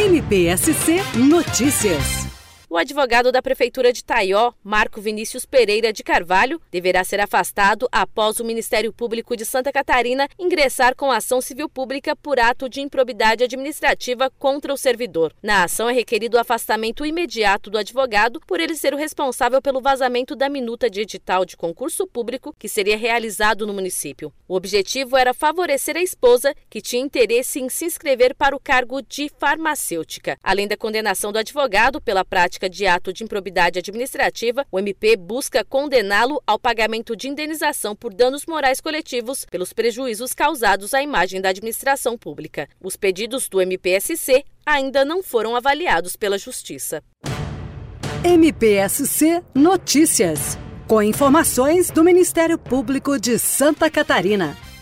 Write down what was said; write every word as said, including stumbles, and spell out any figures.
M P S C Notícias. O advogado da Prefeitura de Taió, Marco Vinícius Pereira de Carvalho, deverá ser afastado após o Ministério Público de Santa Catarina ingressar com ação civil pública por ato de improbidade administrativa contra o servidor. Na ação é requerido o afastamento imediato do advogado por ele ser o responsável pelo vazamento da minuta de edital de concurso público que seria realizado no município. O objetivo era favorecer a esposa, que tinha interesse em se inscrever para o cargo de farmacêutica. Além da condenação do advogado pela prática de ato de improbidade administrativa, o M P busca condená-lo ao pagamento de indenização por danos morais coletivos pelos prejuízos causados à imagem da administração pública. Os pedidos do M P S C ainda não foram avaliados pela Justiça. M P S C Notícias, com informações do Ministério Público de Santa Catarina.